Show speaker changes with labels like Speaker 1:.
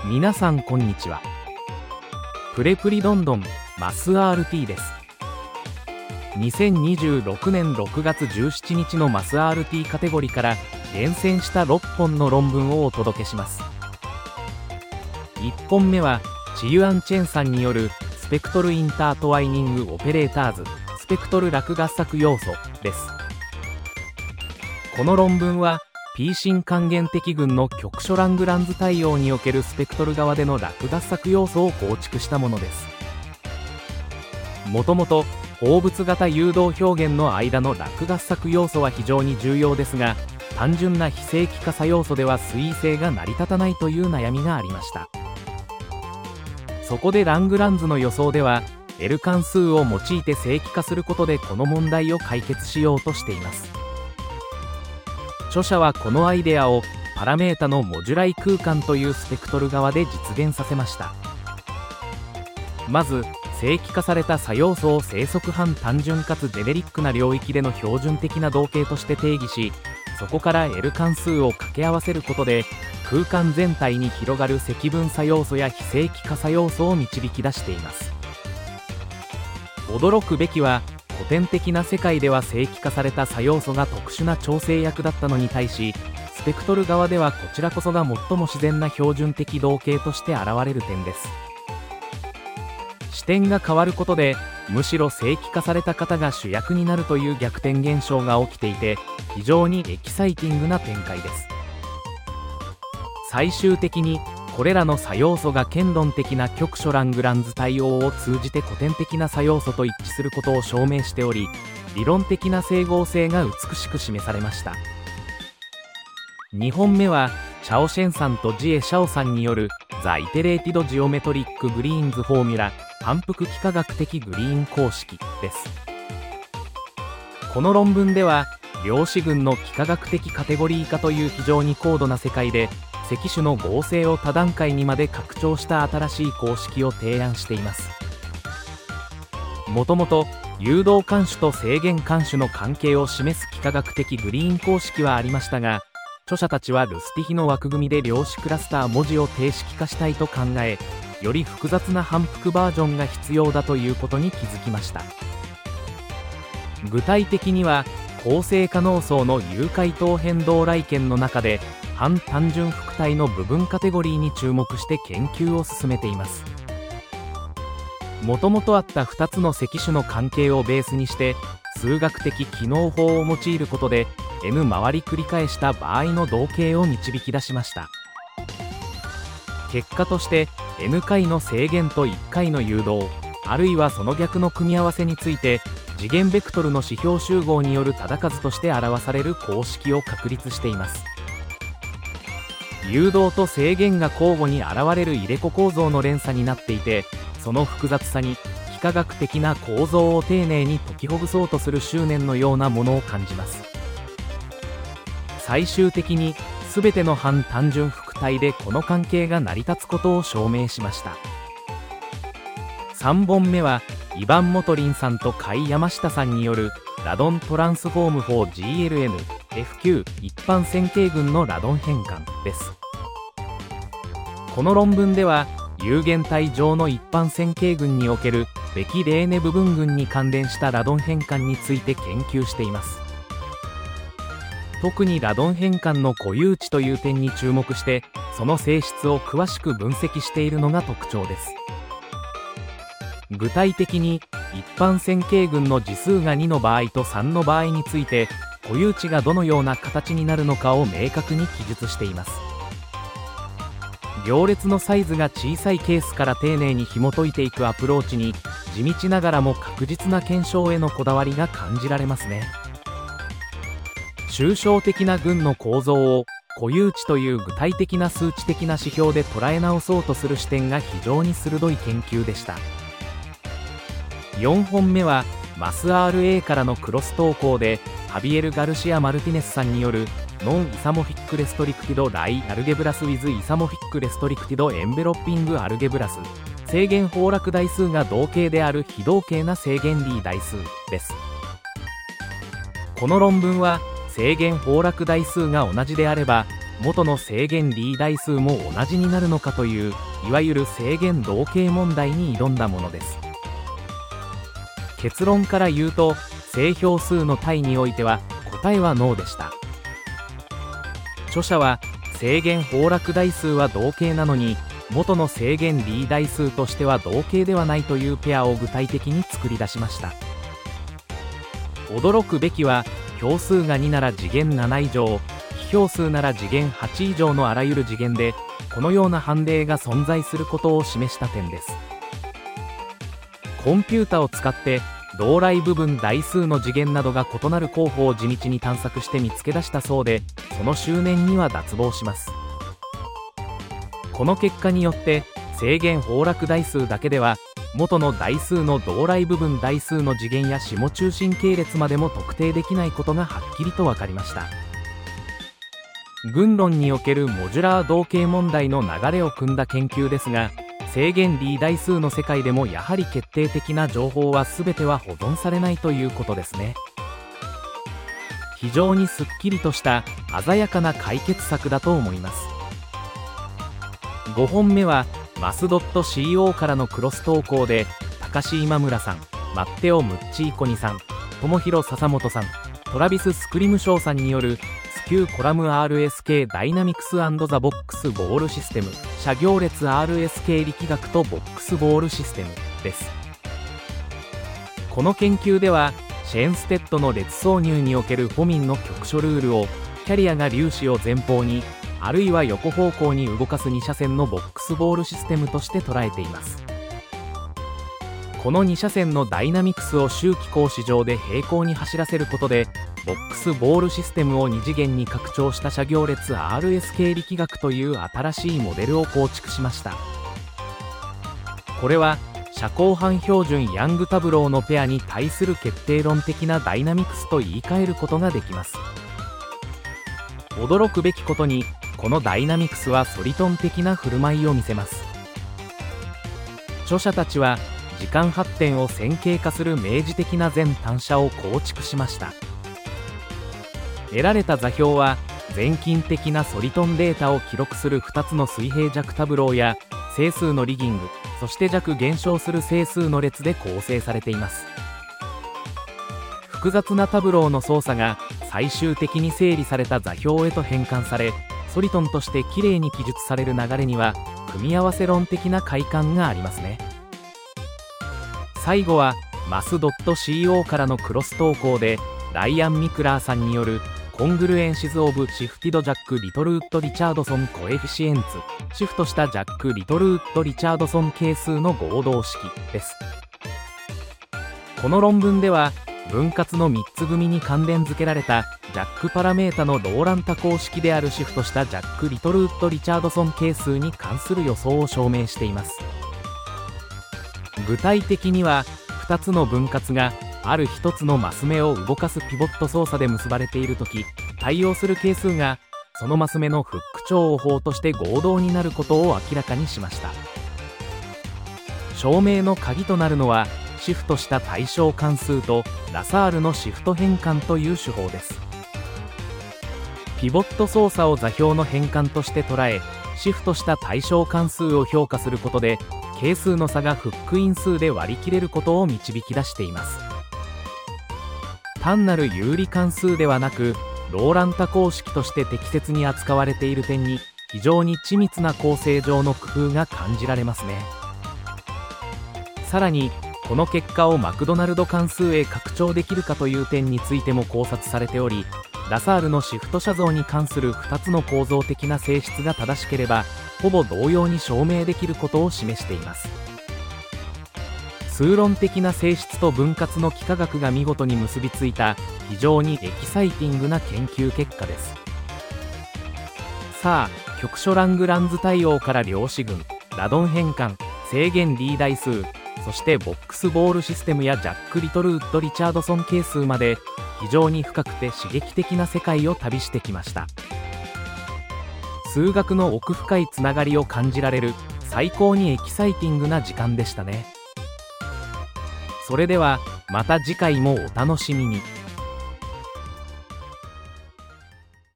Speaker 1: 皆さんこんにちは。プレプリどんどんマス RT です。2026年6月17日のマス RT カテゴリーから厳選した6本の論文をお届けします。1本目はチユアン・チェンさんによるスペクトルインタートワイニングオペレーターズスペクトル落合作要素です。この論文は P 進還元的群の局所ラングランズ対応におけるスペクトル側での落合作要素を構築したものです。もともと放物型誘導表現の間の落合作要素は非常に重要ですが、単純な非正規化作要素では推移性が成り立たないという悩みがありました。そこでラングランズの予想では L 関数を用いて正規化することでこの問題を解決しようとしています。著者はこのアイデアをパラメータのモジュライ空間というスペクトル側で実現させました。まず正規化された作要素を正則半単純かつジェネリックな領域での標準的な動径として定義し、そこから L 関数を掛け合わせることで空間全体に広がる積分作要素や非正規化作要素を導き出しています。驚くべきは古典的な世界では正規化された作要素が特殊な調整役だったのに対し、スペクトル側ではこちらこそが最も自然な標準的動径として現れる点です。視点が変わることでむしろ正規化された方が主役になるという逆転現象が起きていて、非常にエキサイティングな展開です。最終的にこれらの作要素が堅論的な局所ラングランズ対応を通じて古典的な作要素と一致することを証明しており、理論的な整合性が美しく示されました。2本目はチャオシェンさんとジエ・シャオさんによるザ・イテレーティド・ジオメトリック・グリーンズ・フォーミュラ反復幾何学的グリーン公式です。この論文では量子群の幾何学的カテゴリー化という非常に高度な世界で積種の合成を多段階にまで拡張した新しい公式を提案しています。もともと誘導干種と制限干種の関係を示す幾何学的グリーン公式はありましたが、著者たちはルスティヒの枠組みで量子クラスター文字を定式化したいと考え、より複雑な反復バージョンが必要だということに気づきました。具体的には構成可能層の有回答変動来圏の中で半単純複体の部分カテゴリーに注目して研究を進めています。もともとあった2つの積種の関係をベースにして数学的機能法を用いることで N 回り繰り返した場合の動径を導き出しました。結果として N 回の制限と1回の誘導、あるいはその逆の組み合わせについて次元ベクトルの指標集合による多々数として表される公式を確立しています。誘導と制限が交互に現れる入れ子構造の連鎖になっていて、その複雑さに幾何学的な構造を丁寧に解きほぐそうとする執念のようなものを感じます。最終的に全ての半単純複体でこの関係が成り立つことを証明しました。3本目はイヴァン・モトリンさんと甲斐山下さんによるラドントランスフォーム for GLN FQ 一般線形群のラドン変換です。この論文では有限体上の一般線形群におけるべきレーネ部分群に関連したラドン変換について研究しています。特にラドン変換の固有値という点に注目してその性質を詳しく分析しているのが特徴です。具体的に一般線形群の次数が2の場合と3の場合について固有値がどのような形になるのかを明確に記述しています。行列のサイズが小さいケースから丁寧に紐解いていくアプローチに地道ながらも確実な検証へのこだわりが感じられますね。抽象的な群の構造を固有値という具体的な数値的な指標で捉え直そうとする視点が非常に鋭い研究でした。4本目はマス RA からのクロス投稿でハビエル・ガルシア・マルティネスさんによるノンイサモフィックレストリクティドライアルゲブラスウィズイサモフィックレストリクティドエンベロッピングアルゲブラス制限崩落代数が同型である非同型な制限 D 代数です。この論文は制限崩落代数が同じであれば元の正弦 D 代数も同じになるのかという、いわゆる正弦同型問題に挑んだものです。結論から言うと、正標数の対においては答えはノーでした。著者は正弦崩落代数は同型なのに、元の正弦 D 代数としては同型ではないというペアを具体的に作り出しました。驚くべきは、標数が2なら次元7以上、非標数なら次元8以上のあらゆる次元でこのような判例が存在することを示した点です。コンピュータを使って同来部分代数の次元などが異なる候補を地道に探索して見つけ出したそうで、その執念には脱帽します。この結果によって正弦崩落代数だけでは元の代数の同来部分代数の次元や下中心系列までも特定できないことがはっきりと分かりました。群論におけるモジュラー同型問題の流れを組んだ研究ですが、正弦 D 代数の世界でもやはり決定的な情報は全ては保存されないということですね。非常にすっきりとした鮮やかな解決策だと思います。5本目はマス .co からのクロス投稿で、高橋今村さん、マッテオ・ムッチーコニさん、友広笹本さん、トラビス・スクリムショーさんによるスキューコラム RSK ダイナミクス&ザ・ボックスボールシステム、斜行列 RSK 力学とボックスボールシステムです。この研究ではシェーンステッドの列挿入におけるフォミンの局所ルールをキャリアが粒子を前方にあるいは横方向に動かす2車線のボックスボールシステムとして捉えています。この2車線のダイナミクスを周期格子上で平行に走らせることでボックスボールシステムを2次元に拡張した斜行列 RSK 力学という新しいモデルを構築しました。これは斜交範標準ヤングタブローのペアに対する決定論的なダイナミクスと言い換えることができます。驚くべきことにこのダイナミクスはソリトン的な振る舞いを見せます。著者たちは時間発展を線形化する明示的な全単車を構築しました。得られた座標は全近的なソリトンデータを記録する2つの水平弱タブローや整数のリギング、そして弱減少する整数の列で構成されています。複雑なタブローの操作が最終的に整理された座標へと変換され、ソリトンとしてきれいに記述される流れには組み合わせ論的な快感がありますね。最後はマス .co からのクロス投稿でライアン・ミクラーさんによるコングルエンシズ・オブ・シフティド・ジャック・リトルウッド・リチャードソン・コエフィシエンツ、シフトしたジャック・リトルウッド・リチャードソン係数の合同式です。この論文では分割の3つ組に関連付けられたジャックパラメータのローラン多項式であるシフトしたジャック・リトルウッド・リチャードソン係数に関する予想を証明しています。具体的には2つの分割がある1つのマス目を動かすピボット操作で結ばれているとき、対応する係数がそのマス目のフック長を法として合同になることを明らかにしました。証明の鍵となるのはシフトした対象関数とラサールのシフト変換という手法です。ピボット操作を座標の変換として捉え、シフトした対象関数を評価することで係数の差がフック因数で割り切れることを導き出しています。単なる有理関数ではなくローラン多項式として適切に扱われている点に非常に緻密な構成上の工夫が感じられますね。さらにこの結果をマクドナルド関数へ拡張できるかという点についても考察されており、ラサールのシフト写像に関する2つの構造的な性質が正しければほぼ同様に証明できることを示しています。数論的な性質と分割の幾何学が見事に結びついた非常にエキサイティングな研究結果です。さあ、局所ラングランズ対応から量子群、ラドン変換、正弦 D 代数、そしてボックスボールシステムやジャック・リトルウッド・リチャードソン係数まで非常に深くて刺激的な世界を旅してきました。数学の奥深いつながりを感じられる最高にエキサイティングな時間でしたね。それではまた次回もお楽しみに。